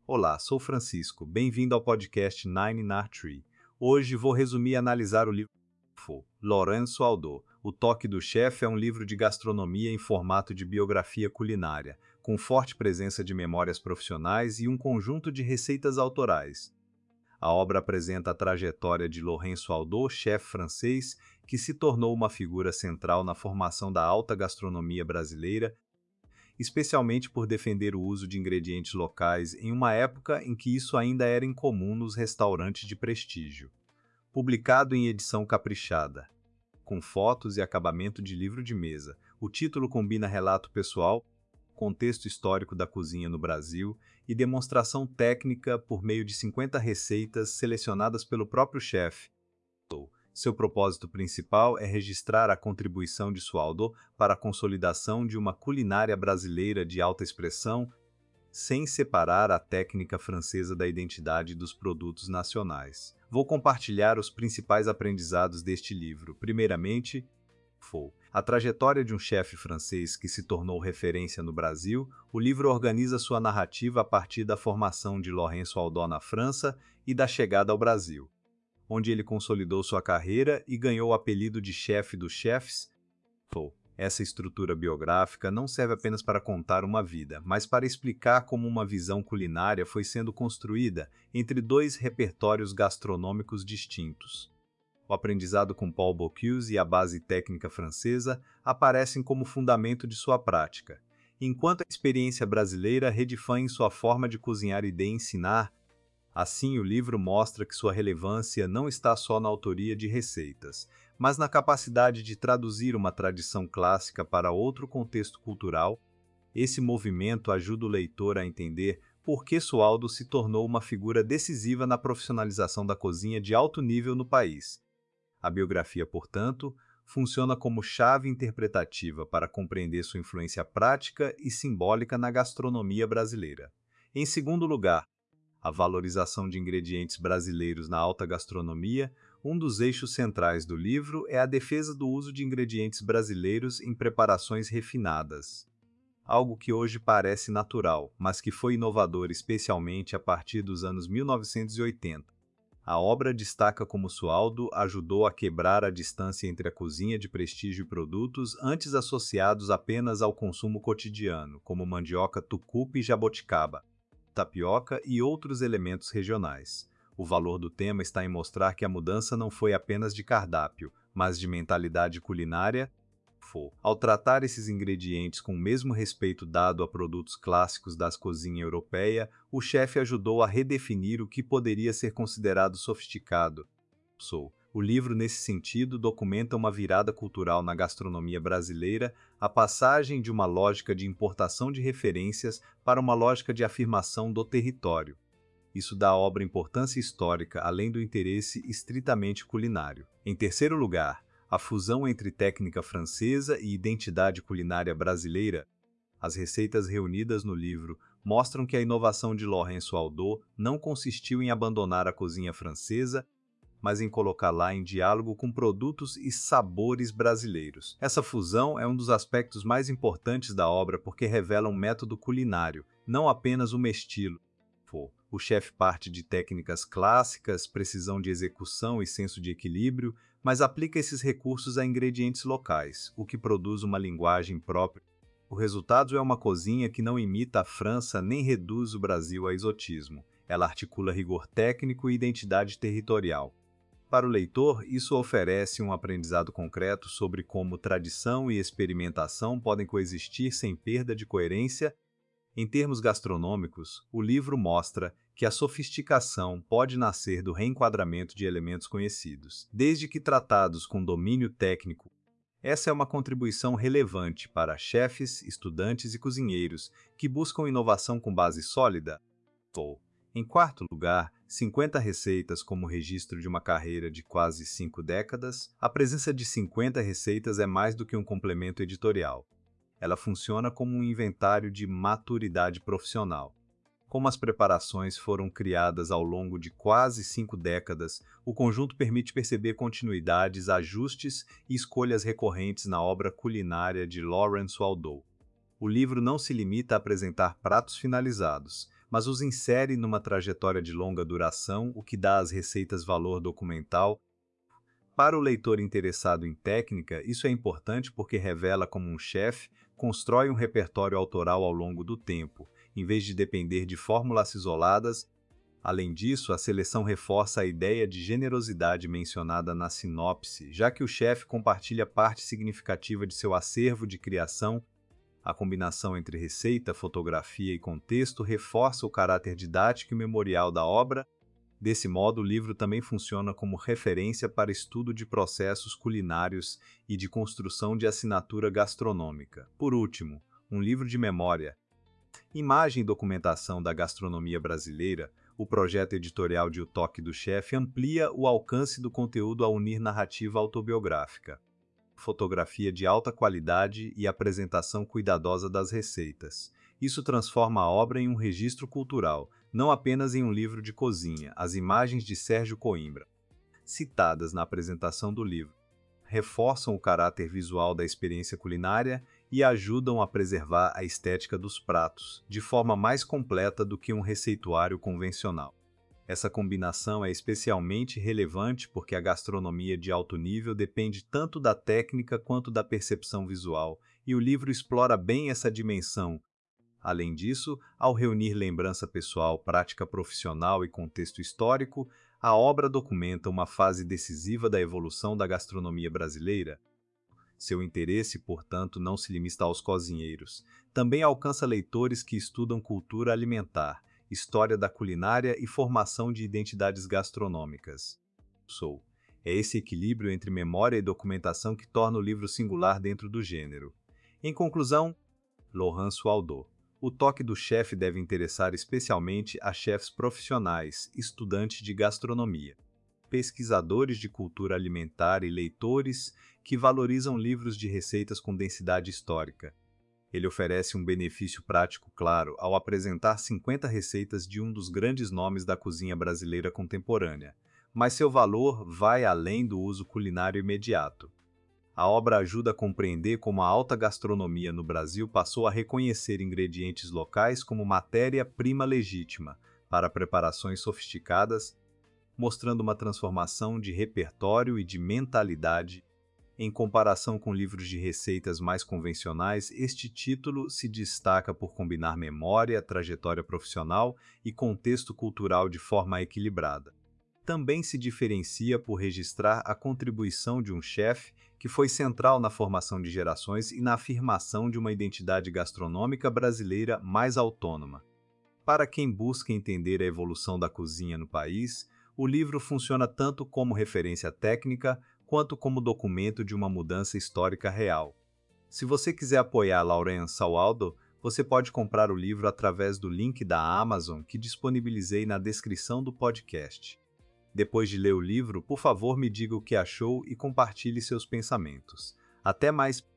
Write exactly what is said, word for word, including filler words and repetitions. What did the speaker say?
Olá, sou Francisco. Bem-vindo ao podcast Nine in Art Tree. Hoje vou resumir e analisar o livro Lourenço Aldô. O Toque do Chefe é um livro de gastronomia em formato de biografia culinária, com forte presença de memórias profissionais e um conjunto de receitas autorais. A obra apresenta a trajetória de Lourenço Aldô, chefe francês, que se tornou uma figura central na formação da alta gastronomia brasileira, especialmente por defender o uso de ingredientes locais em uma época em que isso ainda era incomum nos restaurantes de prestígio. Publicado em edição caprichada, com fotos e acabamento de livro de mesa, o título combina relato pessoal, contexto histórico da cozinha no Brasil e demonstração técnica por meio de cinquenta receitas selecionadas pelo próprio chefe. Seu propósito principal é registrar a contribuição de Sualdo para a consolidação de uma culinária brasileira de alta expressão, sem separar a técnica francesa da identidade dos produtos nacionais. Vou compartilhar os principais aprendizados deste livro. Primeiramente, a trajetória de um chefe francês que se tornou referência no Brasil. O livro organiza sua narrativa a partir da formação de Lourenço Aldô na França e da chegada ao Brasil, onde ele consolidou sua carreira e ganhou o apelido de chefe dos chefes. Essa estrutura biográfica não serve apenas para contar uma vida, mas para explicar como uma visão culinária foi sendo construída entre dois repertórios gastronômicos distintos. O aprendizado com Paul Bocuse e a base técnica francesa aparecem como fundamento de sua prática, enquanto a experiência brasileira redefine sua forma de cozinhar e de ensinar. Assim, o livro mostra que sua relevância não está só na autoria de receitas, mas na capacidade de traduzir uma tradição clássica para outro contexto cultural. Esse movimento ajuda o leitor a entender por que Sualdo se tornou uma figura decisiva na profissionalização da cozinha de alto nível no país. A biografia, portanto, funciona como chave interpretativa para compreender sua influência prática e simbólica na gastronomia brasileira. Em segundo lugar, a valorização de ingredientes brasileiros na alta gastronomia. Um dos eixos centrais do livro é a defesa do uso de ingredientes brasileiros em preparações refinadas, algo que hoje parece natural, mas que foi inovador especialmente a partir dos anos mil novecentos e oitenta. A obra destaca como Sualdo ajudou a quebrar a distância entre a cozinha de prestígio e produtos antes associados apenas ao consumo cotidiano, como mandioca tucupi e jaboticaba, tapioca e outros elementos regionais. O valor do tema está em mostrar que a mudança não foi apenas de cardápio, mas de mentalidade culinária. Ao tratar esses ingredientes com o mesmo respeito dado a produtos clássicos da cozinha europeia, o chefe ajudou a redefinir o que poderia ser considerado sofisticado. O livro, nesse sentido, documenta uma virada cultural na gastronomia brasileira, a passagem de uma lógica de importação de referências para uma lógica de afirmação do território. Isso dá à obra importância histórica, além do interesse estritamente culinário. Em terceiro lugar, a fusão entre técnica francesa e identidade culinária brasileira. As receitas reunidas no livro mostram que a inovação de Lourenço Aldô não consistiu em abandonar a cozinha francesa, mas em colocá-la em diálogo com produtos e sabores brasileiros. Essa fusão é um dos aspectos mais importantes da obra porque revela um método culinário, não apenas um estilo. O chefe parte de técnicas clássicas, precisão de execução e senso de equilíbrio, mas aplica esses recursos a ingredientes locais, o que produz uma linguagem própria. O resultado é uma cozinha que não imita a França nem reduz o Brasil a exotismo. Ela articula rigor técnico e identidade territorial. Para o leitor, isso oferece um aprendizado concreto sobre como tradição e experimentação podem coexistir sem perda de coerência. Em termos gastronômicos, o livro mostra que a sofisticação pode nascer do reenquadramento de elementos conhecidos, desde que tratados com domínio técnico. Essa é uma contribuição relevante para chefes, estudantes e cozinheiros que buscam inovação com base sólida. Em quarto lugar, cinquenta receitas como registro de uma carreira de quase cinco décadas. A presença de cinquenta receitas é mais do que um complemento editorial. Ela funciona como um inventário de maturidade profissional. Como as preparações foram criadas ao longo de quase cinco décadas, o conjunto permite perceber continuidades, ajustes e escolhas recorrentes na obra culinária de Lourenço Aldô. O livro não se limita a apresentar pratos finalizados, mas os insere numa trajetória de longa duração, o que dá às receitas valor documental. Para o leitor interessado em técnica, isso é importante porque revela como um chefe constrói um repertório autoral ao longo do tempo, em vez de depender de fórmulas isoladas. Além disso, a seleção reforça a ideia de generosidade mencionada na sinopse, já que o chefe compartilha parte significativa de seu acervo de criação. A combinação entre receita, fotografia e contexto reforça o caráter didático e memorial da obra. Desse modo, o livro também funciona como referência para estudo de processos culinários e de construção de assinatura gastronômica. Por último, um livro de memória. Imagem e documentação da gastronomia brasileira, o projeto editorial de O Toque do Chefe amplia o alcance do conteúdo ao unir narrativa autobiográfica, fotografia de alta qualidade e apresentação cuidadosa das receitas. Isso transforma a obra em um registro cultural, não apenas em um livro de cozinha. As imagens de Sérgio Coimbra, citadas na apresentação do livro, reforçam o caráter visual da experiência culinária e ajudam a preservar a estética dos pratos, de forma mais completa do que um receituário convencional. Essa combinação é especialmente relevante porque a gastronomia de alto nível depende tanto da técnica quanto da percepção visual, e o livro explora bem essa dimensão. Além disso, ao reunir lembrança pessoal, prática profissional e contexto histórico, a obra documenta uma fase decisiva da evolução da gastronomia brasileira. Seu interesse, portanto, não se limita aos cozinheiros. Também alcança leitores que estudam cultura alimentar, história da culinária e formação de identidades gastronômicas. Sou. É esse equilíbrio entre memória e documentação que torna o livro singular dentro do gênero. Em conclusão, Laurence Waldo. O Toque do Chefe deve interessar especialmente a chefes profissionais, estudantes de gastronomia, pesquisadores de cultura alimentar e leitores que valorizam livros de receitas com densidade histórica. Ele oferece um benefício prático claro ao apresentar cinquenta receitas de um dos grandes nomes da cozinha brasileira contemporânea, mas seu valor vai além do uso culinário imediato. A obra ajuda a compreender como a alta gastronomia no Brasil passou a reconhecer ingredientes locais como matéria-prima legítima para preparações sofisticadas, mostrando uma transformação de repertório e de mentalidade. Em comparação com livros de receitas mais convencionais, este título se destaca por combinar memória, trajetória profissional e contexto cultural de forma equilibrada. Também se diferencia por registrar a contribuição de um chefe que foi central na formação de gerações e na afirmação de uma identidade gastronômica brasileira mais autônoma. Para quem busca entender a evolução da cozinha no país, o livro funciona tanto como referência técnica quanto como documento de uma mudança histórica real. Se você quiser apoiar Laurence Waldo, você pode comprar o livro através do link da Amazon que disponibilizei na descrição do podcast. Depois de ler o livro, por favor me diga o que achou e compartilhe seus pensamentos. Até mais!